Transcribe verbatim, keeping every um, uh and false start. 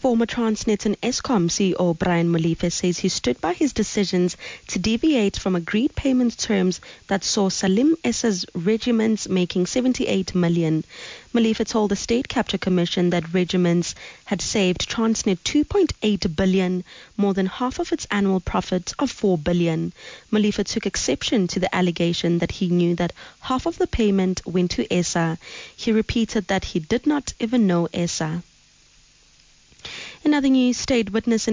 Former Transnet and Eskom C E O Brian Molefe says he stood by his decisions to deviate from agreed payment terms that saw Salim Issa's regiments making seventy-eight million. Molefe told the State Capture Commission that regiments had saved Transnet two point eight billion, more than half of its annual profit of four billion. Molefe took exception to the allegation that he knew that half of the payment went to Essa. He repeated that he did not even know Essa. In other news, state witness